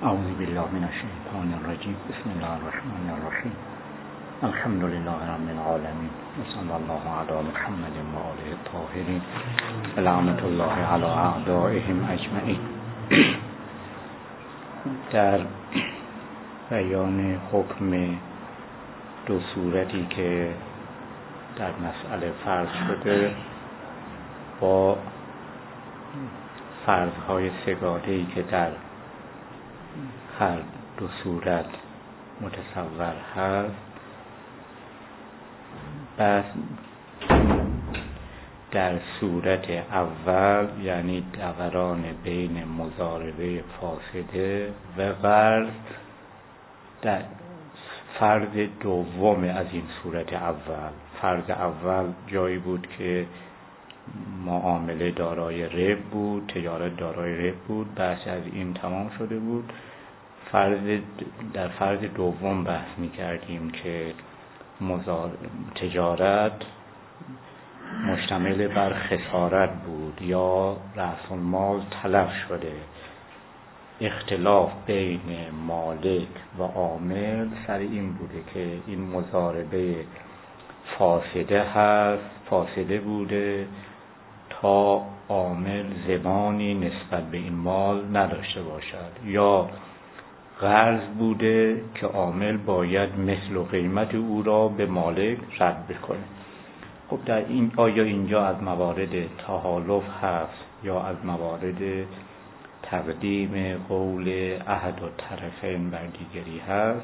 اعوذ بالله من الشیطان الرجیم. بسم الله الرحمن الرحیم. الحمد لله رب العالمین و صلی الله علی محمد و آله الطاهرین و لعنت الله علی اعدائهم اجمعین. در بیان حکم دو صورتی که در مسئله فرض شده با فرض‌های سه‌گانه‌ای که در هر دو صورت متصور هست، بس در صورت اول یعنی دوران بین مضاربه فاسده و قرض، در فرض دوم از این صورت اول. فرض اول جایی بود که معامله دارای ربح بود، تجارت دارای ربح بود، بحث از این تمام شده بود. در فرض دوم بحث می‌کردیم که تجارت مشتمل بر خسارت بود یا رأس المال تلف شده. اختلاف بین مالک و عامل سر این بوده که این مضاربه فاسده بوده تا عامل ضمانی نسبت به این مال نداشته باشد، یا قرض بوده که عامل باید مثل و قیمت او را به مالک رد بکنه. خب در این آیا اینجا از موارد تحالف هست یا از موارد تقدیم قول احد الطرفین بر دیگری هست؟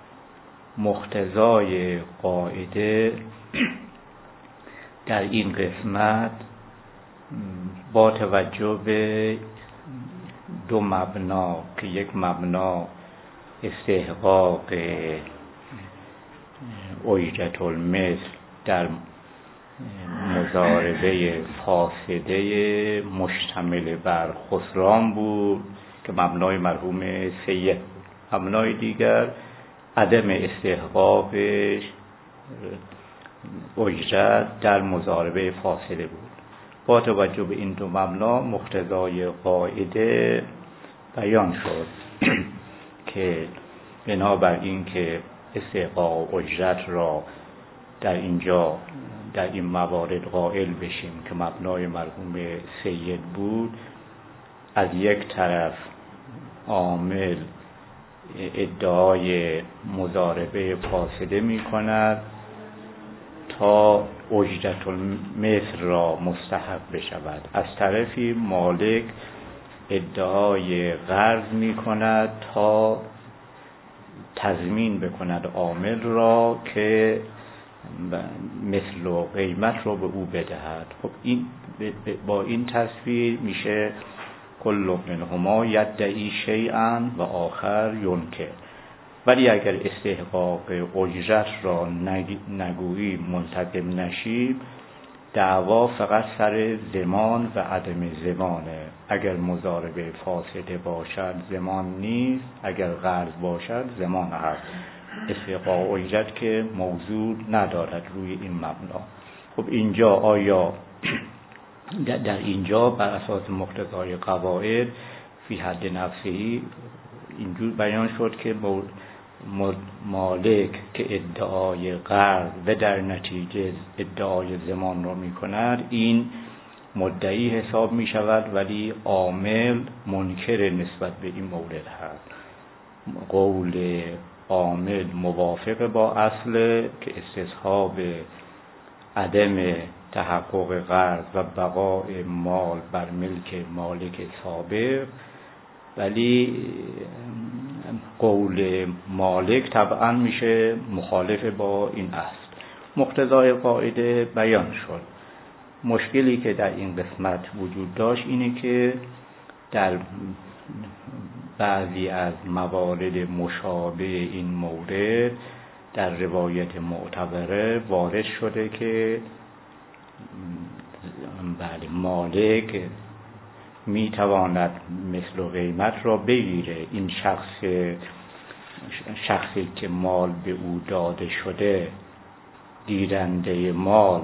مقتضای قاعده در این قسمت با توجه به دو مبنا که یک مبنا استحقاق اجرت المثل در مضاربه فاسده مشتمل بر خسران بود که مبنای مرحوم سید بود، مبنای دیگر عدم استحقاق اجرت در مضاربه فاسده بود. با توجه به این دو مبنا مقتضای قاعده بیان شد که بنابر این که استحقاق اجرت را در اینجا در این موارد قائل بشیم که مبنای مرحوم سید بود، از یک طرف عامل ادعای مضاربه فاسده می کند تا اجرت المثل را مستحق بشود، از طرفی مالک ادعای قرض می کند تا تضمین بکند عامل را که مثل و قیمت را به او بدهد. خب این با این تصویر میشه کل منهما یدعی شیئا و آخر ینکر. ولی اگر استحقاق اجرت را نگویی، ملتزم نشیم، دعوا فقط سر ضمان و عدم ضمانه. اگر مضاربه فاسده باشد ضمان نیست، اگر قرض باشد ضمان هست. استحقاق اجرت که موضوع ندارد روی این مبنا. خب اینجا آیا در اینجا بر اساس مقتضای قواعد فی حد نفسهی اینجور بیان شد که مالک که ادعای قرض و در نتیجه ادعای ضمان را می کند، این مدعی حساب می شود ولی عامل منکر نسبت به این مورد هست. قول عامل موافق با اصل که استصحاب عدم تحقق قرض و بقای مال بر ملک مالک سابق، ولی قول مالک طبعا میشه مخالف با این اصل. مقتضای قاعده بیان شد. مشکلی که در این قسمت وجود داشت اینه که در بعضی از موارد مشابه این مورد در روایت معتبره وارد شده که مالک می تواند مثل و قیمت را بگیره. این شخصی که مال به او داده شده، گیرنده مال،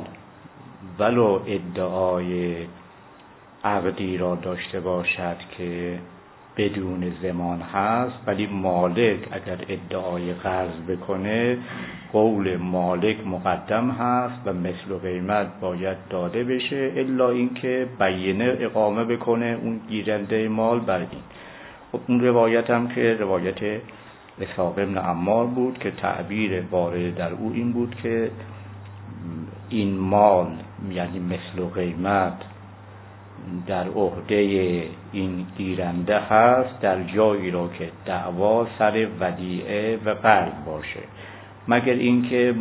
ولو ادعای عقدی را داشته باشد که بدون ضمان هست، ولی مالک اگر ادعای قرض بکنه قول مالک مقدم هست و مثل و قیمت باید داده بشه، الا اینکه بینه اقامه بکنه اون گیرنده مال بر این. خب اون روایت هم که روایت اسحاق بن عمار بود که تعبیر وارد در او این بود که این مال یعنی مثل و قیمت در عهده این گیرنده هست در جایی را که دعوا سر ودیعه و قرض باشه، مگر اینکه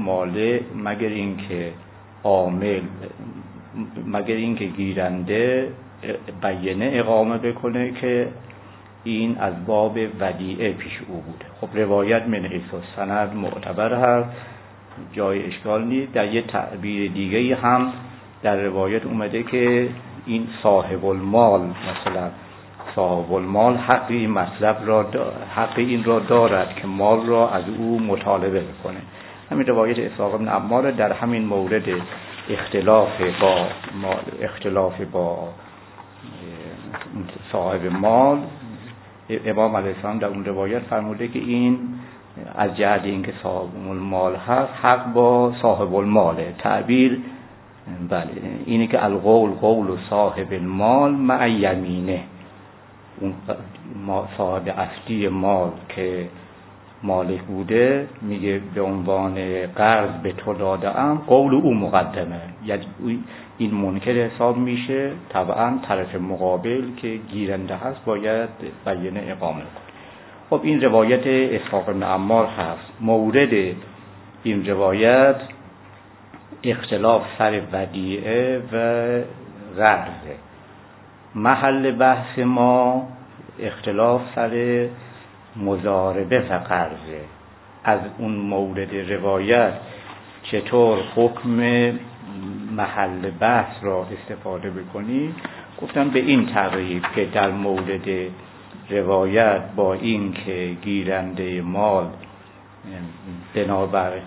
عامل مگر اینکه گیرنده بینه اقامه بکنه که این از باب ودیعه پیش او بوده. خب روایت من حیث السند معتبر هست، جای اشکال نیست. در یه تعبیر دیگه هم در روایت اومده که این صاحب المال، مثلا صاحب المال حق این را دارد که مال را از او مطالبه بکنه. همین روایت اسحاق بن عمار در همین مورد اختلاف با صاحب مال، امام علیه السلام در اون روایت فرموده که این از جهت اینکه صاحب المال هست حق با صاحب الماله. تعبیر بله اینه که القول قول صاحب المال مع یمینه، اون صاحب اصلی مال که مالک بوده میگه به عنوان قرض به تو دادم، قول او مقدمه، یعنی این منکر حساب میشه. طبعا طرف مقابل که گیرنده هست باید بینه اقامه کنه. خب این روایت اسحاق بن عمار هست. مورد این روایت اختلاف سر ودیعه و قرضه. محل بحث ما اختلاف سر مضاربه و قرضه. از اون مورد روایت چطور حکم محل بحث را استفاده بکنی؟ گفتم به این تقریب که در مورد روایت با این که گیرنده مال بنابر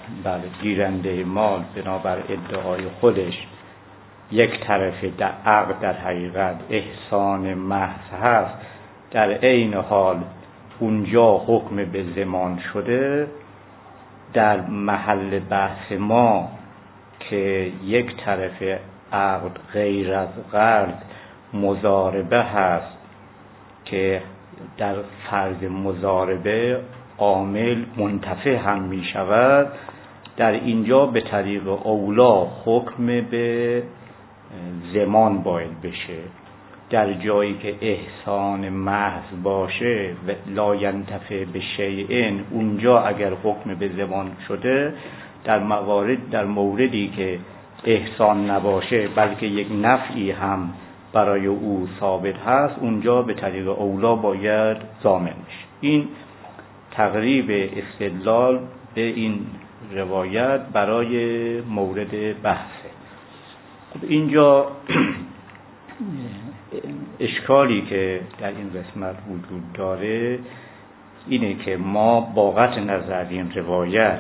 ادعای خودش یک طرف در عقد در حقیقت احسان محض هست، در عین حال اونجا حکم به ضمان شده. در محل بحث ما که یک طرف عقد غیر از قرض مضاربه هست که در فرض مضاربه عامل منتفع هم می شود، در اینجا به طریق اولا حکم به ضمان باید بشه. در جایی که احسان محض باشه و لا ینتفع به شیء، اونجا اگر حکم به ضمان شده، در موردی که احسان نباشه بلکه یک نفعی هم برای او ثابت هست، اونجا به طریق اولا باید ضامن بشه. این تقریب استدلال به این روایت برای مورد بحثه. خب اینجا اشکالی که در این قسمت وجود داره اینه که ما با قطع نظر این روایت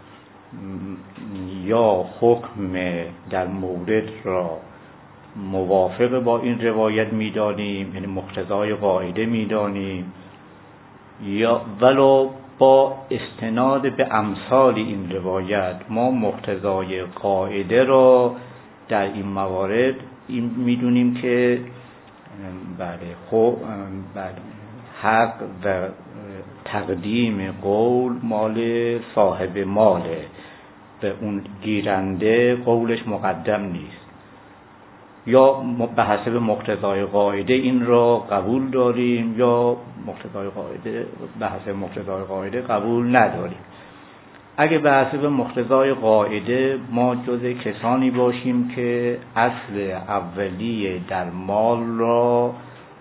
یا حکم در مورد را موافق با این روایت میدانیم، یعنی مقتضای قاعده میدانیم، یا ولو با استناد به امثال این روایت ما مقتضای قاعده را در این موارد میدونیم که حق و تقدیم قول مال صاحب ماله، به اون گیرنده قولش مقدم نیست. یا به حسب مقتضای قاعده این را قبول داریم یا به حسب مقتضای قاعده قبول نداریم. اگه به حسب مقتضای قاعده ما جز کسانی باشیم که اصل اولیه در مال را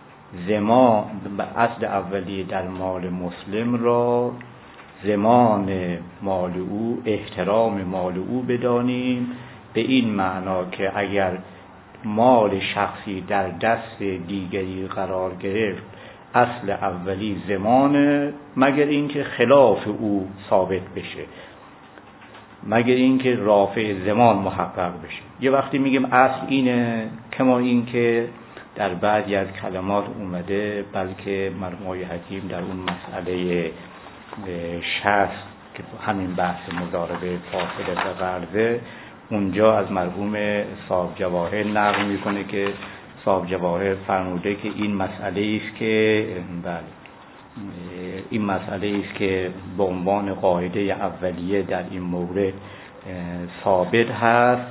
اصل اولیه در مال مسلم را ضمان مال او، احترام مال او بدانیم، به این معنا که اگر مال شخصی در دست دیگری قرار گرفت اصل اولی ضمانه، مگر اینکه خلاف او ثابت بشه، مگر اینکه رافع ضمان محقق بشه. یه وقتی میگیم اصل اینه، کما اینکه در بعضی از کلمات اومده، بلکه مرحوم آقای حکیم در اون مسئله 60 که همین بحث مضاربه فاصله و قرضه، اونجا از مرحوم صاحب جواهر نقل میکنه که صاحب جواهر فرموده که این مسئله است که این مسئله است که به عنوان قاعده اولیه در این مورد ثابت هست.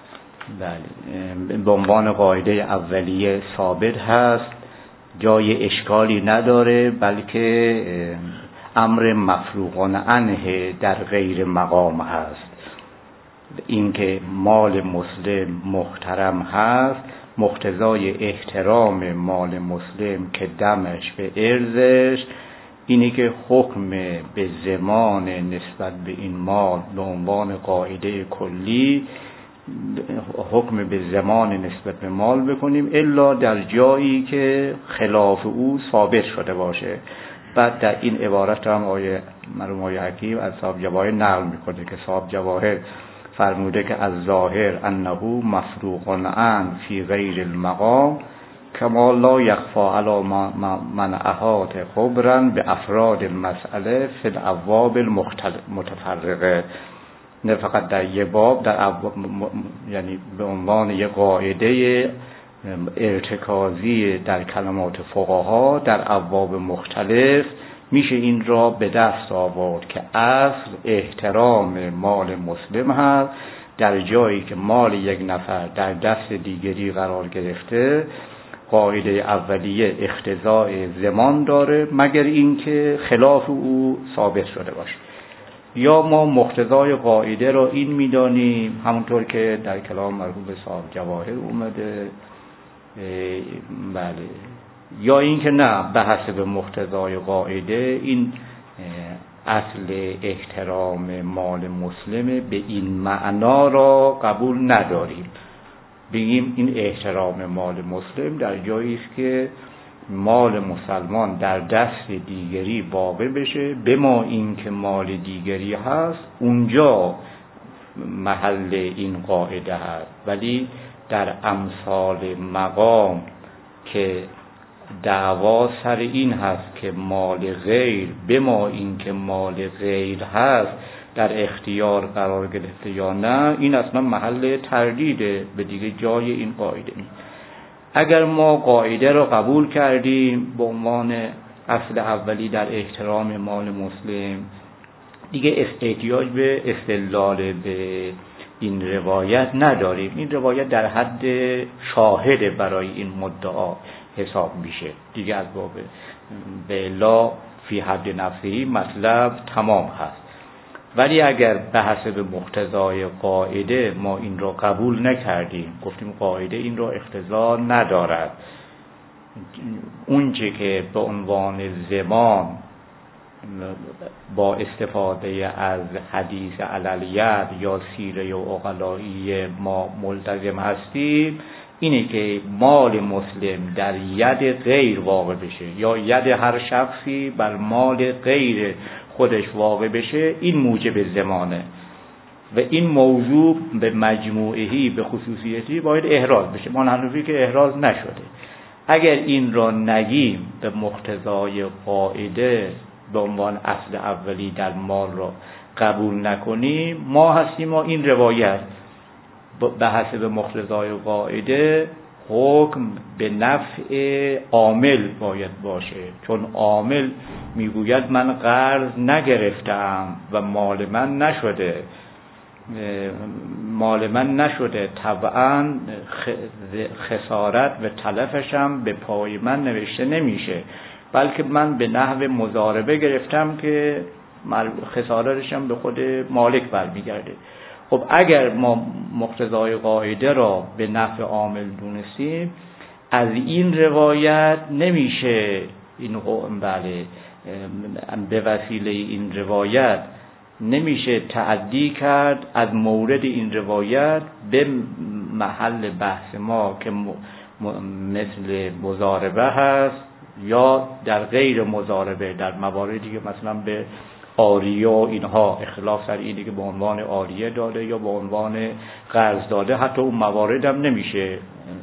به عنوان قاعده اولیه ثابت هست، جای اشکالی نداره، بلکه امر مفروغ عنه در غیر مقام هست. اینکه مال مسلم محترم هست، مقتضای احترام مال مسلم که دمش به ارزش اینه که حکم به زمان نسبت به این مال به عنوان قاعده کلی حکم به زمان نسبت به مال بکنیم، الا در جایی که خلاف او ثابت شده باشه. بعد در این عبارت هم مرحوم آقای حکیم از صاحب جواهر نقل میکنه که صاحب جواهر فرموده که از ظاهر انه مفروغ عن فی غیر المقام کما لا یخفا علی من احاط خبرا به افراد المسئله فی الابواب المتفرقه. نه فقط در یه باب، یعنی به عنوان یه قاعده ارتکازی در کلمات فقها در ابواب مختلف میشه این را به دست آورد که اصل احترام مال مسلم هست. در جایی که مال یک نفر در دست دیگری قرار گرفته، قاعده اولیه اقتضاء زمان داره مگر اینکه خلاف او ثابت شده باشه. یا ما مقتضای قاعده را این میدانیم، همونطور که در کلام مرحوم صاحب جواهر اومده، بله، یا اینکه نه، به حسب مقتضای قاعده این اصل احترام مال مسلم به این معنا را قبول نداریم. بگیم این احترام مال مسلم در جایی است که مال مسلمان در دست دیگری واقع بشه، به ما این که مال دیگری هست اونجا محل این قاعده هست. ولی در امثال مقام که دعوا سر این هست که مال غیر به ما این که مال غیر هست در اختیار قرار گرفته یا نه، این اصلا محل تردیده، به دیگه جای این قاعده نیست. اگر ما قاعده را قبول کردیم به عنوان اصل اولی در احترام مال مسلم، دیگه احتیاج به استدلال به این روایت نداریم. این روایت در حد شاهد برای این مدعا حساب میشه دیگه، از باب به لا فی حد نفسی مطلب تمام هست. ولی اگر به حسب مقتضای قاعده ما این را قبول نکردیم، گفتیم قاعده این را اقتضا ندارد، اونچه که به عنوان زمان با استفاده از حدیث عللیت یا سیره و عقلایی ما ملتزم هستیم، اینه که مال مسلم در ید غیر واقع بشه یا ید هر شخصی بر مال غیر خودش واقع بشه، این موجب زمانه و این موضوع به مجموعهی به خصوصیتی باید احراز بشه. ما هنوزی که احراز نشده. اگر این را نگیم به مقتضای قاعده به عنوان اصل اولی در مال را قبول نکنیم، ما هستیم ما این روایت به حسب مقتضای قاعده حکم به نفع عامل باید باشه، چون عامل میگوید من قرض نگرفتم و مال من نشده طبعا خسارت و تلفشم به پای من نوشته نمیشه، بلکه من به نحو مضاربه گرفتم که خسارتشم به خود مالک برمیگرده. خب اگر ما مقتضای قاعده را به نفع عامل دونستیم، از این روایت نمیشه این به وسیله این روایت نمیشه تعدی کرد از مورد این روایت به محل بحث ما که مثل مضاربه هست یا در غیر مضاربه، در مواردی که مثلا به عاریه و اینها اختلاف سر اینه که به عنوان عاریه داده یا به عنوان قرض داده، حتی اون موارد هم نمیشه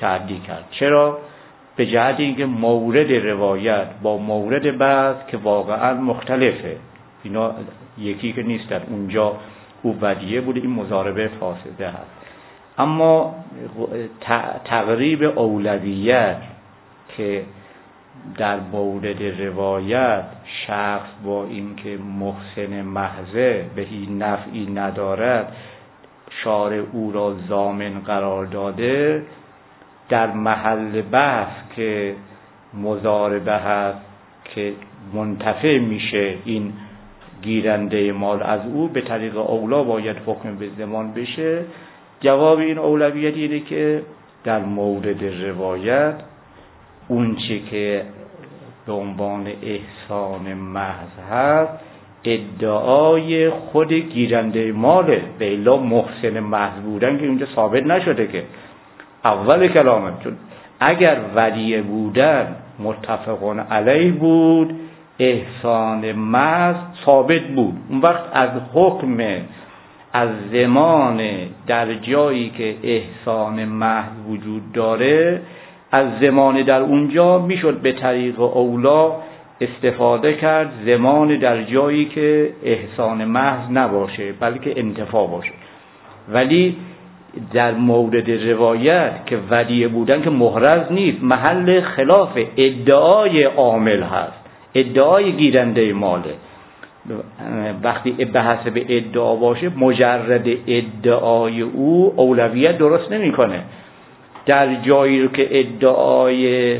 تعدی کرد. چرا؟ به جهت اینکه مورد روایت با مورد بحث که واقعا مختلفه، اینا یکی که نیستن. اونجا او ودیعه بوده، این مضاربه فاسده هست. اما تقریب اولویت که در مورد روایت شخص با اینکه محسن محضه به هیچ نفعی ندارد شارع او را ضامن قرار داده، در محل بحث که مضاربه هست که منتفع میشه این گیرنده مال از او، به طریق اولا باید حکم به ضمان بشه. جواب این اولویت اینه که در مورد روایت اون چی که به عنوان احسان محض هست ادعای خود گیرنده ماله، به الا محسن محض بودن که اونجا ثابت نشده که اول کلامه. چون اگر ودیعه بودن متفقون علیه بود، احسان محض ثابت بود، اون وقت از حکم از زمان در جایی که احسان محض وجود داره، از زمان در اونجا میشد به طریق اولا استفاده کرد، زمان در جایی که احسان محض نباشه بلکه انتفاع باشه. ولی در مورد روایت که ودیعه بودن که محرز نیست، محل خلاف ادعای عامل هست، ادعای گیرنده ماله. وقتی به حسب ادعا باشه، مجرد ادعای او اولویت درست نمیکنه. در جایی رو که ادعای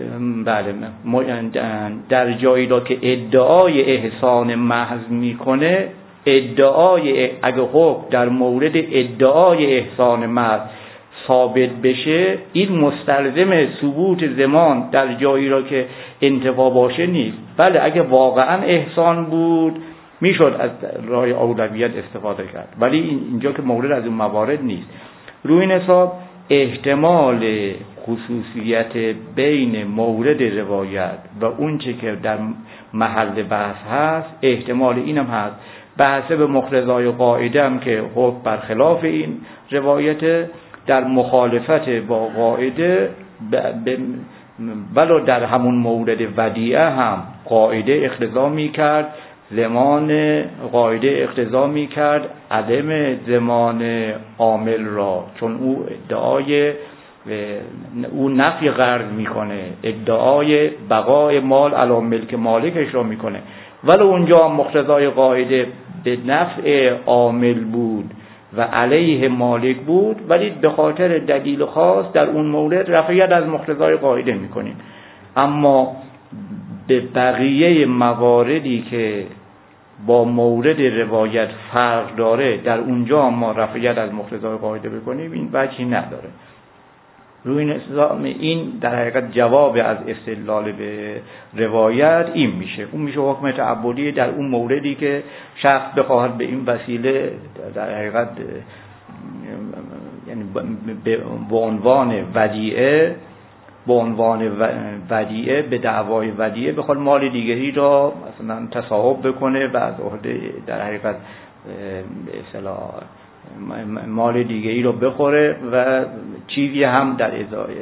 در جایی رو که ادعای احسان محض میکنه، ادعای اگه حکم در مورد ادعای احسان محض ثابت بشه، این مستلزم ثبوت زمان در جایی را که انتفاع باشه نیست. بله اگه واقعا احسان بود میشد از راه اولویت استفاده کرد، ولی اینجا که مورد از اون موارد نیست. روی این حساب احتمال خصوصیت بین مورد روایت و اون چه که در محل بحث هست، احتمال اینم هست به حسب مقتضای قاعده هم که حکم برخلاف این روایت، در مخالفت با قاعده ولو در همون مورد ودیعه هم قاعده اقتضا می‌کرد، زمان قاعده اقتضا می‌کرد عدم زمان عامل را، چون او نفی قرض میکنه، ادعای بقای مال علی ملک مالکش را میکنه. ولی اونجا مقتضای قاعده به نفع عامل بود و علیه مالک بود، ولی به خاطر دلیل خاص در اون مورد رفعیت از مقتضای قاعده میکنیم. اما به بقیه مواردی که با مورد روایت فرق داره، در اونجا ما رفعیت از مقتضای قاعده بکنیم، این وجهی نداره. روی نظام این در حقیقت جواب از استدلال به روایت این میشه. اون میشه حکم تعبدی در اون موردی که شخص بخواهد به این وسیله در حقیقت یعنی به عنوان ودیعه به دعوای ودیعه بخواد مال دیگری را مثلا تصاحب بکنه و از عهده در حقیقت اصطلاح مال دیگری رو بخوره و چیزی هم در ازای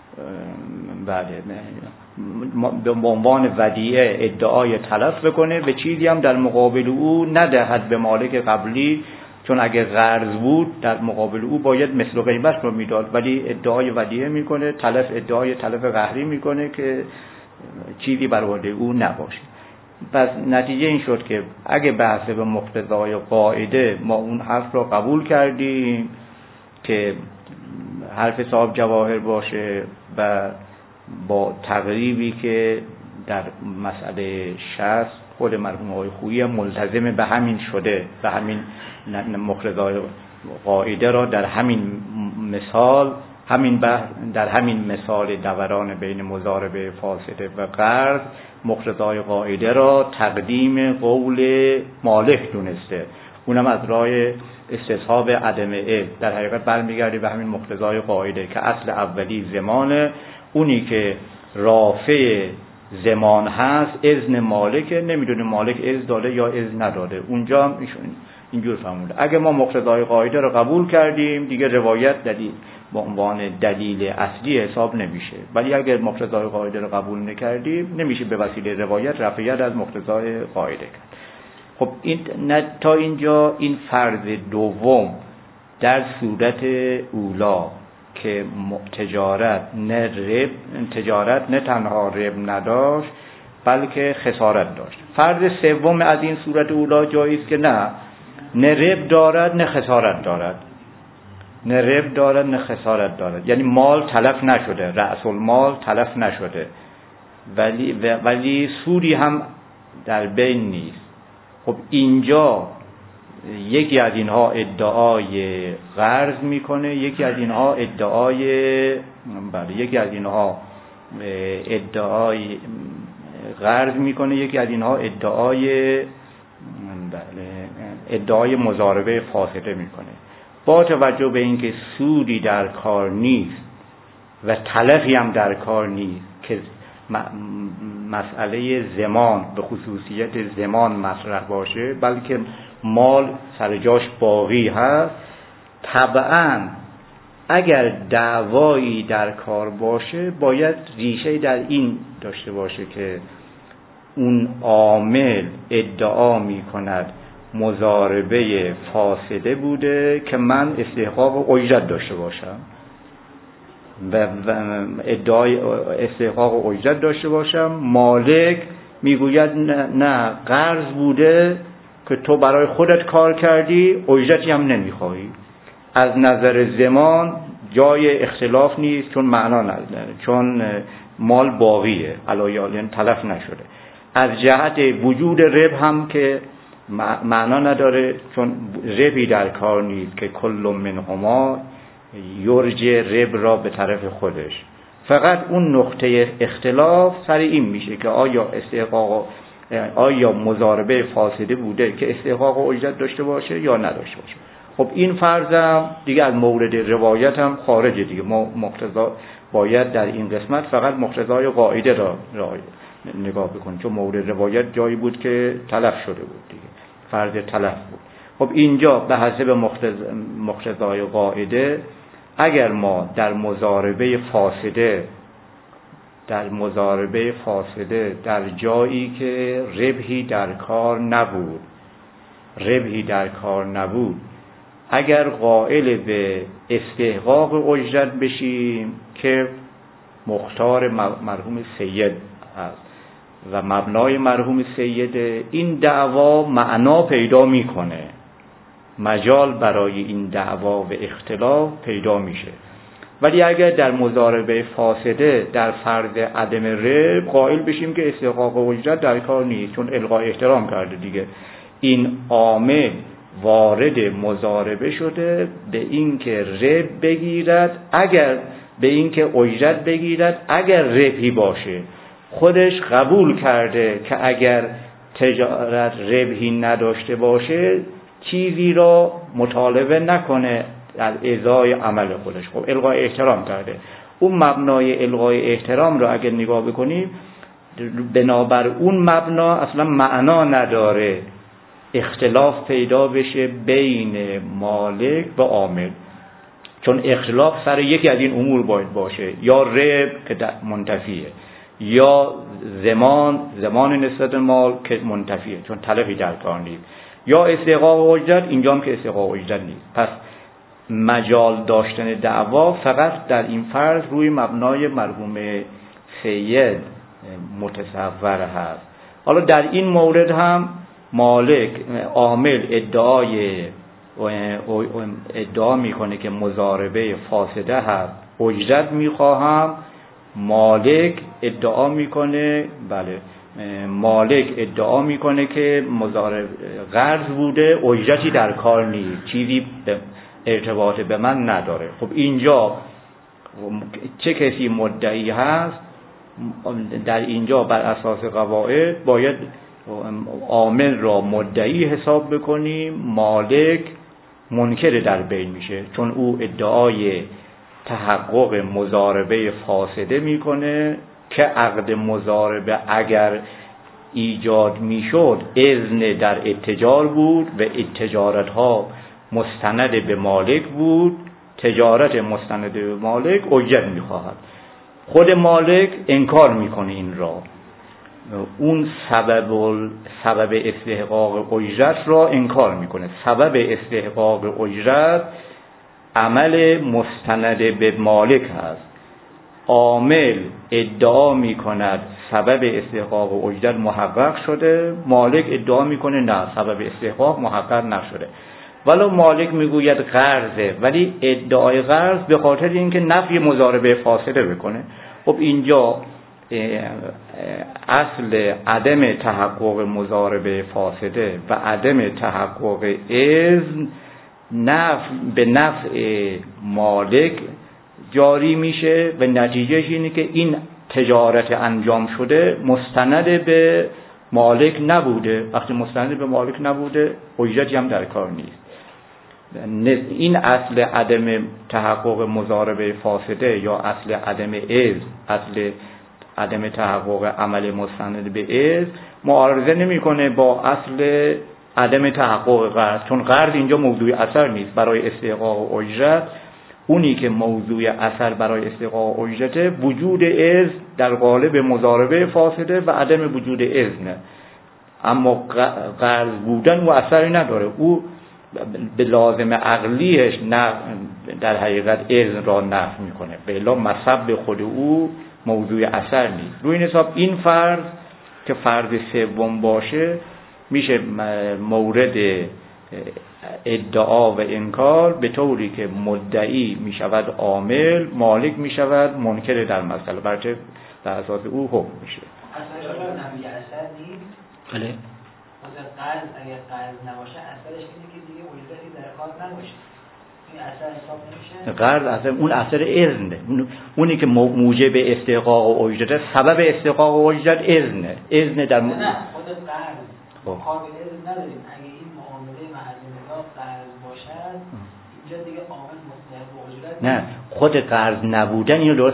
به عنوان ودیعه ادعای تلف بکنه، به چیزی هم در مقابل او ندهد به مالک قبلی، چون اگه قرض بود در مقابل او باید مثل قیمت رو میداد، ولی ادعای ودیعه میکنه، ادعای تلف قهری میکنه که چیزی بر عهده او نباشه. پس نتیجه این شد که اگه بحث به مقتضای قاعده ما اون حرف رو قبول کردیم که حرف صاحب جواهر باشه و با تقریبی که در مسئله 60 خود مرحوم آقای خویی ملتزم به همین شده، به همین مقتضای قاعده را در همین مثال در همین مثال دوران بین مضاربه فاسده و قرض مقتضای قاعده را تقدیم قول مالک دونسته، اونم از راه استصحاب عدم علم. در حقیقت برمیگرده به همین مقتضای قاعده که اصل اولی زمانه، اونی که رافع زمان هست اذن مالک، نمیدونه مالک اذن داده یا اذن نداده، اونجا هم اینجور فهمونده. اگه ما مقتضای قاعده رو قبول کردیم دیگه روایت به عنوان دلیل اصلی حساب نمیشه. ولی اگر مقتضای قاعده رو قبول نکردیم نمیشه به وسیله روایت رفع ید از مقتضای قاعده کرد. خب این تا اینجا این فرض دوم در صورت اولا که تجارت نه تنها رب نداشت بلکه خسارت داشت. فرض سوم از این صورت اولا جایی است که نه رب دارد نه خسارت دارد. نه رب دارد نه خسارت دارد، یعنی مال تلف نشده، رأس المال تلف نشده، ولی سودی هم در بین نیست. خب اینجا یکی از اینها ادعای قرض میکنه، یکی از اینها ادعای قرض میکنه، یکی از اینها ادعای مضاربه فاسده میکنه. با توجه به اینکه سودی در کار نیست و تلفی هم در کار نیست که مسئله زمان به خصوصیت زمان مطرح باشه، بلکه مال سر جاش باقی هست، طبعاً اگر دعوایی در کار باشه باید ریشه در این داشته باشه که اون عامل ادعا می کند مضاربه فاسده بوده که من استحقاق اجرت داشته باشم و ادعای استحقاق اجرت داشته باشم. مالک میگوید نه قرض بوده که تو برای خودت کار کردی، اجرتی هم نمیخوایی. از نظر زمان جای اختلاف نیست، چون معنا نداره، چون مال باقیه، یعنی تلف نشده. از جهت وجود رب هم که معنا نداره، چون ربی در کار نیست که کل منهما یرجع رب را به طرف خودش. فقط اون نقطه اختلاف سر این میشه که آیا مضاربه فاسده بوده که استحقاق اجرت داشته باشه یا نداشته باشه. خب این فرضم دیگه از مورد روایت هم خارجه دیگه. ما مقتضا باید در این قسمت فقط مقتضای قاعده را نگاه بکنیم، چون مورد روایت جایی بود که تلف شده بود دیگه، فرض تلف بود. خب اینجا به حسب مقتضای قاعده اگر ما در مضاربه فاسده در جایی که ربحی در کار نبود اگر قائل به استحقاق اجرت بشیم که مختار مرحوم سید هست و مبنای مرحوم سید، این دعوا معنا پیدا میکنه، مجال برای این دعوا و اختلاف پیدا میشه. ولی اگر در مضاربه فاسده در فرض عدم رب قائل بشیم که استحقاق اجرت در کار نیست، چون الغای احترام کرده دیگه، این عامل وارد مضاربه شده به این که رب بگیرد، اگر به این که اجرت بگیرد اگر ربحی باشه. خودش قبول کرده که اگر تجارت ربحی نداشته باشه چیزی را مطالبه نکنه در ازای عمل خودش. خب الغای احترام کرده. اون مبنای الغای احترام را اگر نگاه بکنیم، بنابر اون مبنا اصلا معنا نداره اختلاف پیدا بشه بین مالک و عامل، چون اختلاف سر یکی از این امور باید باشه، یا رب که منتفیه، یا زمان نسبت مال که منتفیه چون تلفی در کار نیست، یا استحقاق اجرت، اینجا هم که استحقاق اجرت نیست. پس مجال داشتن دعوا فقط در این فرض روی مبنای مرحوم سید متصور هست. حالا در این مورد هم مالک عامل ادعا میکنه که مضاربه فاسده هست، اجرت میخواهم. مالک ادعا میکنه که مضارب قرض بوده، اجرتی در کار نیست، چیزی ارتباط به من نداره. خب اینجا چه کسی مدعی هست؟ در اینجا بر اساس قواعد باید عامل را مدعی حساب بکنیم، مالک منکر در بین میشه، چون او ادعای تحقق مضاربه فاسده میکنه که عقد مضاربه اگر ایجاد میشد اذن در اتجار بود و اتجارت ها مستند به مالک بود، تجارت مستند به مالک اجرت میخواهد. خود مالک انکار میکنه این را، اون سبب استحقاق اجرت را انکار میکنه. سبب استحقاق اجرت عمل مستند به مالک هست. عامل ادعا میکند سبب استحقاق اجرت محقق شده، مالک ادعا میکنه نه سبب استحقاق محقق نشده. ولو مالک میگوید قرضه، ولی ادعای قرض به خاطر اینکه نفی مضاربه فاسده بکنه. خب اینجا اصل عدم تحقق مضاربه فاسده و عدم تحقق اذن به نفع مالک جاری میشه و نتیجهش اینه که این تجارت انجام شده مستند به مالک نبوده. وقتی مستند به مالک نبوده اجرتی هم در کار نیست. این اصل عدم تحقق مضاربه فاسده یا اصل عدم اذن، اصل عدم تحقق عمل مستند به اذن معارضه نمیکنه با اصل عدم تحقق قرض، چون قرض اینجا موضوع اثر نیست برای استحقاق اجرت. اونی که موضوع اثر برای استحقاق اجرت وجود اذن در قالب مضاربه فاسده و عدم وجود اذن، اما قرض بودن و اثری نداره. او به لازم عقلیش در حقیقت اذن را نفی میکنه، به الا مصب خود او موضوع اثر نیست. روی این حساب این فرض که فرض سوم باشه میشه مورد ادعا و انکار، به طوری که مدعی میشود عامل، مالک میشود منکر در مسئله، برچه در اساس او حکم میشه. اصلا نفی اثر نیست. بله. مثلا قرض اگر قرض نباشه اثرش اینه که دیگه اجرتی در کار نباشه. این اثر حساب نمیشه. قرض اثر اون اثر اذنه، اونی که موجب استحقاق و اجرت، سبب استحقاق و اجرت اذن در نه خود قرض قابل اذن نداریم. اگه این معامله محل نگاه قرض باشد اینجا دیگه عامل مستحق اجرت نه. خود قرض نبودن اینو درست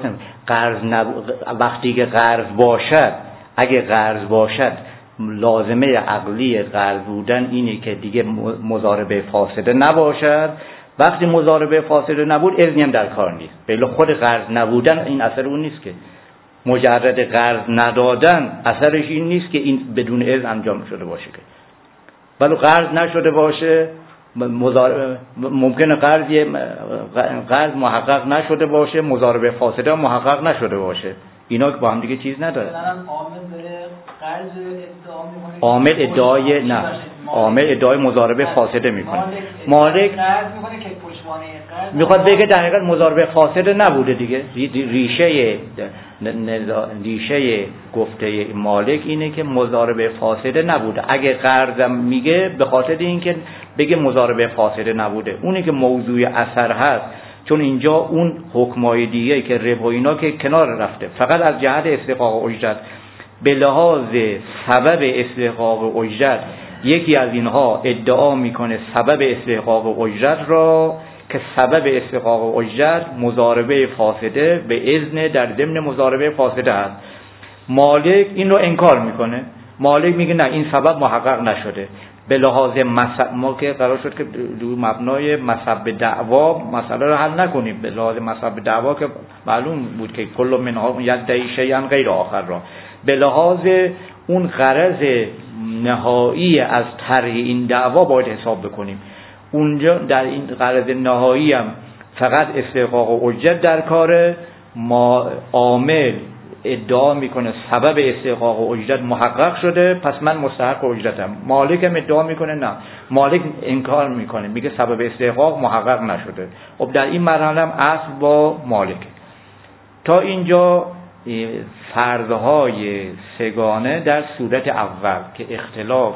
وقتی که قرض باشد، اگه قرض باشد لازمه عقلی قرض بودن اینه که دیگه مضاربه فاسده نباشد. وقتی مضاربه فاسده نبود اذنی هم در کار نیست. بله خود قرض نبودن این اثر اون نیست که مجرد قرض ندادن اثرش این نیست که این بدون اذن انجام شده باشه، که ولی قرض نشده باشه ممکنه قرض محقق نشده باشه، مضاربه فاسده محقق نشده باشه. اینا که با هم دیگه چیز نداره. عامل ادعای نه، عامل ادعای مضاربه فاسده میکنه. مالک میخواد بگه در حقیقت مضاربه فاسده نبوده دیگه. ریشه گفته مالک اینه که مضاربه فاسده نبوده. اگه قرضم میگه به خاطر اینکه بگه مضاربه فاسده نبوده، اونی که موضوع اثر هست. چون اینجا اون حکمای دیگه که ربا اینا که کنار رفته، فقط از جهت استحقاق اجرت به لحاظ سبب استحقاق اجرت یکی از اینها ادعا میکنه سبب استحقاق اجرت را که سبب استحقاق اجرت مضاربه فاسده به اذن در ضمن مضاربه فاسده است. مالک این رو انکار میکنه. مالک میگه نه این سبب محقق نشده. به لحاظ ما که قرار شد که مبنای مصب دعوا مسئله رو حل نکنیم. به لحاظ مصب دعوا که معلوم بود که کل منها یدعی شیئا غیر آخر را، به لحاظ اون غرض نهایی از طرح این دعوا باید حساب بکنیم. اونجا در این غرض نهایی هم فقط استحقاق اجرت در کاره. ما عامل ادعا میکنه سبب استحقاق اجرت محقق شده، پس من مستحق اجرتم. مالک هم ادعا میکنه نه، مالک انکار میکنه، میگه سبب استحقاق محقق نشده. خب در این مرحله هم اصل با مالک. تا اینجا فرضهای سگانه در صورت اول که اختلاف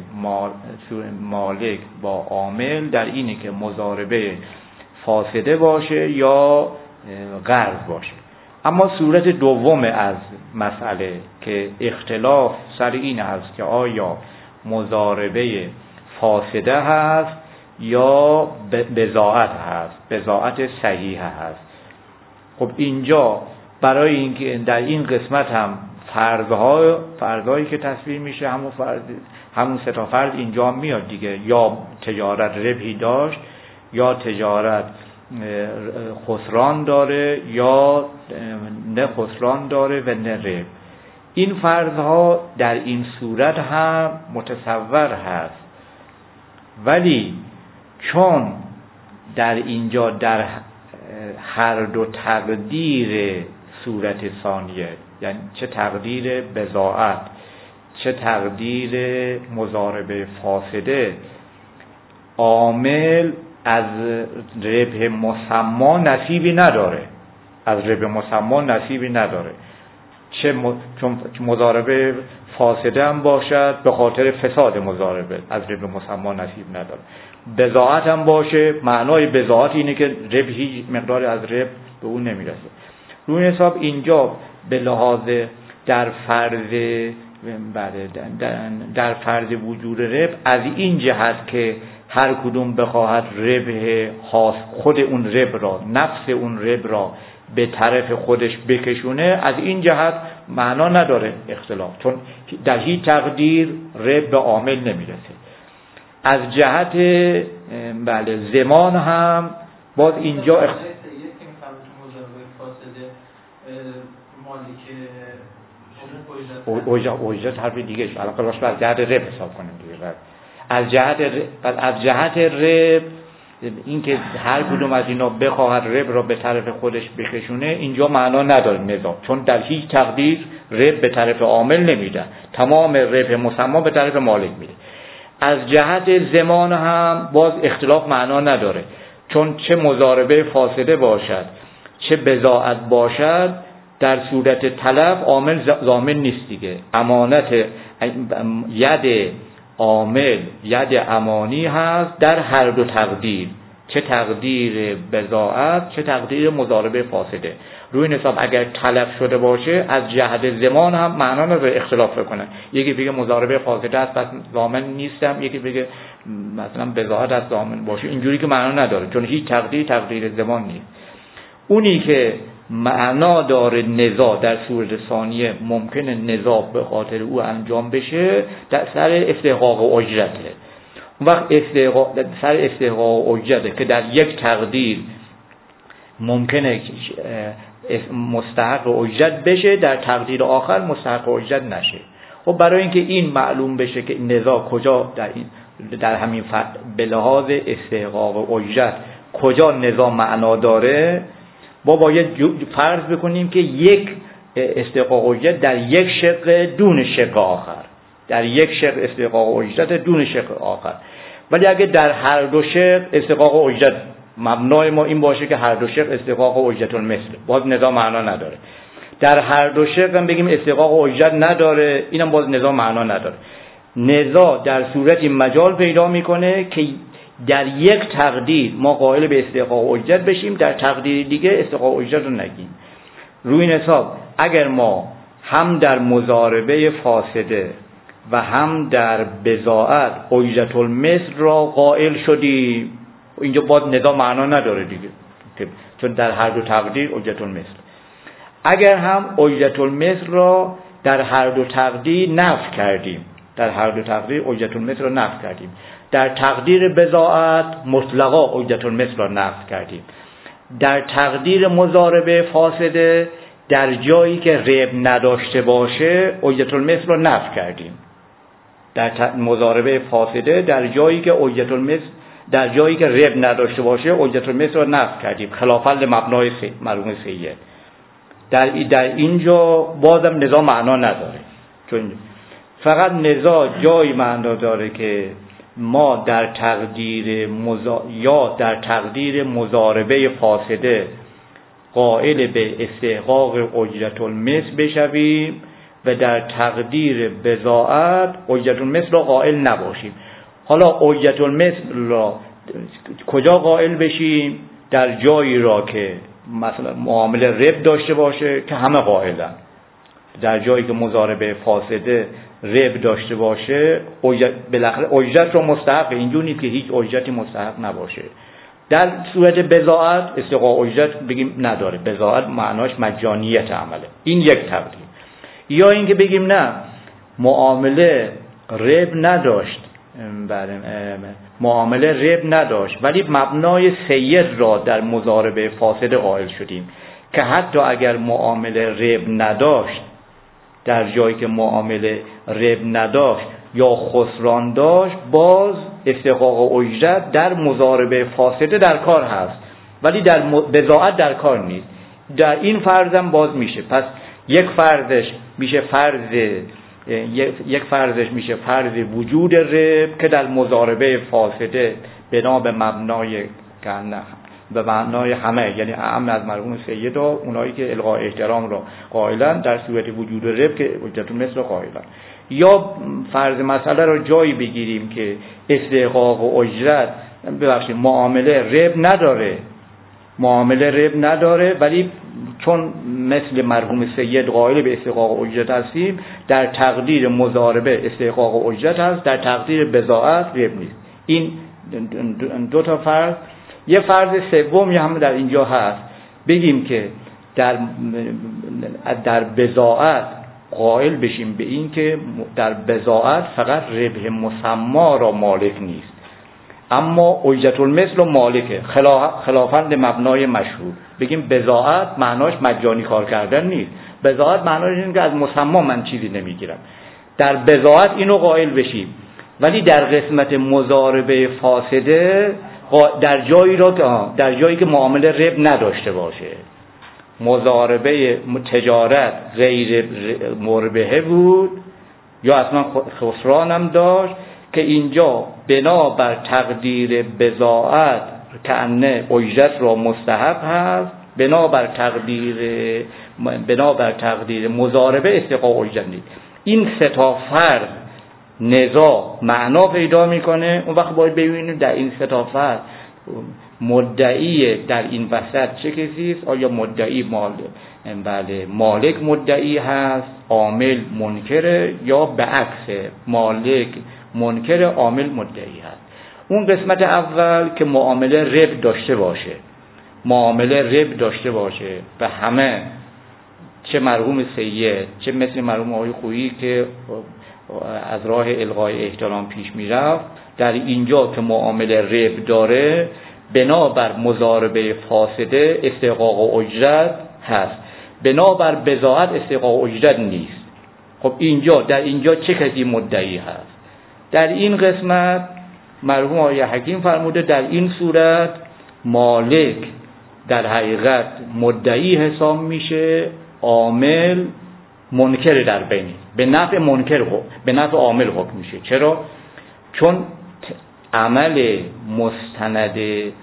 مالک با عامل در اینه که مضاربه فاسده باشه یا قرض باشه. اما صورت دوم از مسئله که اختلاف سر این هست که آیا مضاربه فاسده هست یا بضاعت هست، بضاعت صحیح هست. خب اینجا برای اینکه در این قسمت هم فرضهایی که تصویر میشه همون سه تا فرض اینجا میاد دیگه. یا تجارت ربحی داشت، یا تجارت خسران داره یا نه خسران داره و نه ربح. این فرضها در این صورت هم متصور هست، ولی چون در اینجا در هر دو تقدیر صورت ثانیه، یعنی چه تقدیر بضاعت چه تقدیر مضاربه فاسده، عامل از ربح مسما نصیبی نداره، از ربح مسما نصیبی نداره، چون مضاربه فاسده هم باشد به خاطر فساد مضاربه از ربح مسما نصیب نداره، بضاعت هم باشه معنای بضاعت اینه که ربح هیچ مقداری از ربح به اون نمیرسه. روی حساب اینجا به لحاظ در فرض وجود ربح از این جهت که هر کدوم بخواهد ربح خاص خود اون ربح را، نفس اون ربح را به طرف خودش بکشونه، از این جهت معنا نداره اختلاف، چون در هیچ تقدیر ربح به عامل نمیرسه. از جهت زمان هم باز اینجا اجرت حرف دیگه شد، الان قراش از جهت ربح حساب کنیم دیگه. از جهت ربح این که هر کدوم از اینا بخواهد ربح را به طرف خودش بکشونه، اینجا معنا نداره نظام، چون در هیچ تقدیر ربح به طرف عامل نمیده، تمام ربح مسما به طرف مالک میده. از جهت زمان هم باز اختلاف معنا نداره، چون چه مضاربه فاسده باشد چه بضاعت باشد، در صورت تلف عامل ضامن نیست دیگه. امانت ید عامل ید امانی هست در هر دو تقدیر، چه تقدیر بضاعت چه تقدیر مضاربه فاسده. روی این حساب اگر تلف شده باشه از جهت زمان هم معنا نداره اختلاف کنه، یکی بگه مضاربه فاسده است پس ضامن نیستم، یکی بگه مثلا بضاعت است ضامن باشه، اینجوری که معنا نداره، چون هیچ تقدیر زمان نیست. اونی که معنا داره نزاع در صورت ثانیه، ممکنه نزاع به خاطر او انجام بشه در سر استحقاق اجرته. اون وقت سر استحقاق اجرته که در یک تقدیر ممکنه مستحق اجرت بشه، در تقدیر آخر مستحق اجرت نشه. خب برای اینکه این معلوم بشه که نزاع کجا در همین به لحاظ استحقاق اجرت کجا نزاع معنا داره، باید فرض بکنیم که یک استحقاق اجرت در یک شق دون شق آخر، در یک شق استحقاق اجرت دون شق آخر. ولی اگه در هر دو شق استحقاق اجرت، مبنای ما این باشه که هر دو شق استحقاق اجرت المثل، باز نزاع معنا نداره. در هر دو شق هم بگیم استحقاق اجرت نداره، اینم باز نزاع معنا نداره. نزاع در صورتی مجال پیدا میکنه که در یک تقدیر ما قائل به استحقاق اجرت بشیم، در تقدیر دیگه استحقاق اجرت رو نگیم. روی این حساب اگر ما هم در مضاربه فاسده و هم در بضاعت اجرت المثل را قائل شدیم، اینجا باز نزاع معنا نداره دیگه، چون در هر دو تقدیر اجرت المثل. اگر هم اجرت المثل را در هر دو تقدیر نفی کردیم، در هر دو تقدیر اجرت المثل را نفی کردیم، در تقدیر بضاعت مطلقا اجرت المثل را نفی کردیم، در تقدیر مضاربه فاسده در جایی که ربح نداشته باشه اجرت المثل را نفی کردیم، در مضاربه فاسده در جایی که اجرت المثل در جایی که ربح نداشته باشه اجرت المثل را نفی کردیم، خلافاً لمبنای مرحوم سید. در اینجا بازم نزاع معنا نداره، چون فقط نزاع جای معنا داره که ما در تقدیر یا در تقدیر مضاربه فاسده قائل به استحقاق اجرت المثل بشویم و در تقدیر بضاعت اجرت المثل را قائل نباشیم. حالا اجرت المثل را کجا قائل بشیم؟ در جایی را که مثلا معامله ربح داشته باشه که همه قائلن، در جایی که مضاربه فاسده ربح داشته باشه بالاخره اجرت رو مستحق، اینجور نیست که هیچ اجرتی مستحق نباشه. در صورت بضاعت استحقاق اجرت بگیم نداره، بضاعت معناش مجانیت عمله، این یک تقدیر. یا اینکه بگیم نه معامله ربح نداشت معامله ربا نداشت ولی مبنای سید را در مضاربه فاسده قائل شدیم که حتی اگر معامله ربا نداشت، در جایی که معامله ربا نداشت یا خسران داشت، باز استحقاق اجرت در مضاربه فاسده در کار هست ولی در بضاعت در کار نیست. در این فرضم باز میشه. پس یک فرضش میشه فرض وجود ربا که در مضاربه فاسده بنا به مبنای همه، یعنی اعم از مرحوم سید و اونایی که الغای احترام را قائلن در صورت وجود ربا که حجت المثل قائلن. یا فرض مسئله را جایی بگیریم که استحقاق و اجرت معامله ربا نداره ولی چون مثل مرحوم سید قائل به استحقاق و اجرت هستیم، در تقدیر مضاربه استحقاق و اجرت هست، در تقدیر بضاعت ربا نیست. این دو تا فرض. یه فرض سومی هم در اینجا هست، بگیم که در بضاعت قائل بشیم به این که در بضاعت فقط ربح مسما را مالک نیست، اما اجرت المثل و مالکه، خلافاً مبنای مشهور. بگیم بضاعت معناش مجانی کار کردن نیست، بضاعت معناش اینه که از مسما من چیزی نمیگیرم. در بضاعت اینو قائل بشیم، ولی در قسمت مضاربه فاسده در جایی که معامله ربا نداشته باشه، مضاربه تجارت غیر مربحه بود یا اصلا خسران هم داشت، که اینجا بنا بر تقدیر بضاعت که انه اجرت را مستحق هست، بنا بر تقدیر مضاربه استحقاق اجرت نیست. این سه تا فرض نزاع معنا پیدا میکنه. اون وقت باید ببینیم در این سه تا فرض مدعی در این وسط چه کسی است؟ آیا مدعی مالک مدعی هست، عامل منکره، یا به عکس مالک منکر عامل مدعی هست؟ اون قسمت اول که معامله ربا داشته باشه و همه، چه مرحوم سید چه مثل مرحوم آقای خویی که از راه الغای احترام پیش میرفت، در اینجا که معامله ربا داره بنابر مضاربه فاسده استحقاق و اجرت هست، بنابر بضاعت استحقاق و اجرت نیست. خب در اینجا چه کسی مدعی هست؟ در این قسمت مرحوم آقای حکیم فرموده در این صورت مالک در حقیقت مدعی حساب میشه، عامل منکر در بینی، به نفع عامل حکم میشه. چرا؟ چون عمل مستند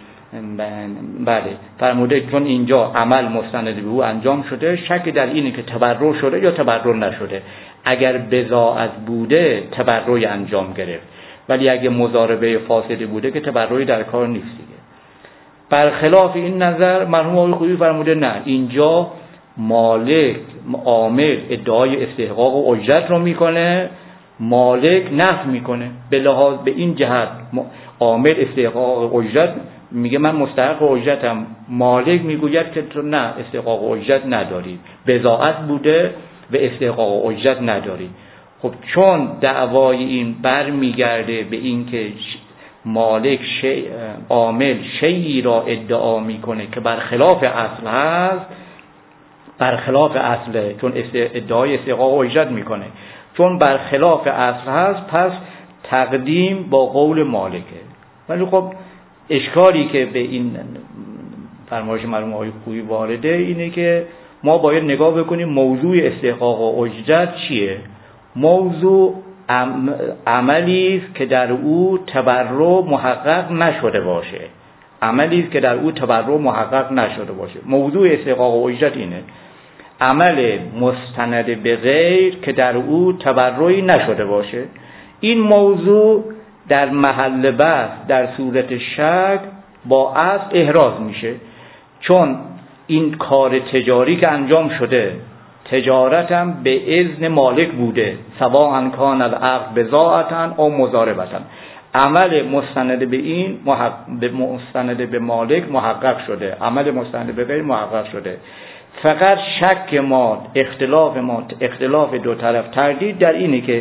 فرموده چون اینجا عمل مستند به او انجام شده، شک در اینه که تبرع شده یا تبرع نشده. اگر بضاعت بوده تبرعی انجام گرفت، ولی اگه مضاربه فاسده بوده که تبرعی در کار نیست دیگه. برخلاف این نظر مرحوم آقای خویی فرموده نه، اینجا مالک عامل ادعای استحقاق و اجرت رو میکنه، مالک نفی میکنه. به لحاظ به این جهت عامل استحقاق و اجرت میگه من مستحق اجرتم، مالک میگوید که تو نه استحقاق و اجرت نداری، بضاعت بوده و استحقاق و اجرت نداری. خب چون دعوای این بر میگرده به این که مالک عامل شیئی را ادعا میکنه که برخلاف اصل هست، برخلاف اصله، چون ادعای استحقاق و اجرت میکنه، چون برخلاف اصل هست پس تقدیم با قول مالکه. ولی خب اشکالی که به این فرمایش مرحوم آقای خویی وارده اینه که ما باید نگاه بکنیم موضوع استحقاق و اجرت چیه. موضوع عملی است که در او تبرع محقق نشده باشه، عملی است که در او تبرع محقق نشده باشه. موضوع استحقاق و اجرت اینه، عمل مستند به غیر که در او تبرعی نشده باشه. این موضوع در محل بحث در صورت شک با اصل احراز میشه، چون این کار تجاری که انجام شده تجارتم به اذن مالک بوده، سواء کان العقد بضاعتن او مضاربتن. عمل مستند به این مستند به مالک محقق شده، عمل مستند به غیر محقق شده. فقط شک ما، اختلاف دو طرف تردید در اینه که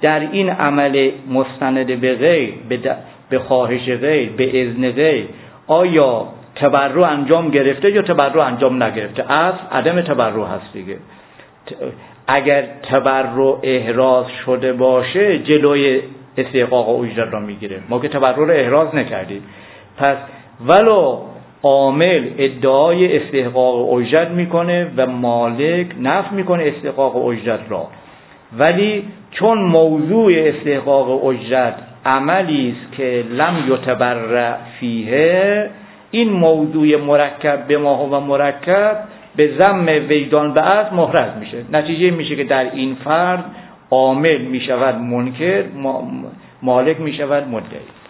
در این عمل مستند به غیر، به خواهش غیر، به اذن غیر، آیا تبرع انجام گرفته یا تبرع انجام نگرفته؟ اصل عدم تبرع هست دیگه. اگر تبرع احراز شده باشه جلوی استحقاق اجرت را میگیره. ما که تبرع رو احراز نکردیم، پس ولو عامل ادعای استحقاق اجرت میکنه و مالک نفی میکنه استحقاق اجرت را، ولی چون موضوع استحقاق اجرت عملی است که لم یتبرع فیه، این موضوع مرکب به ما و مرکب به ضم وجدان به اصل محرز میشه. نتیجه میشه که در این فرد عامل میشود منکر، مالک میشود مدعی.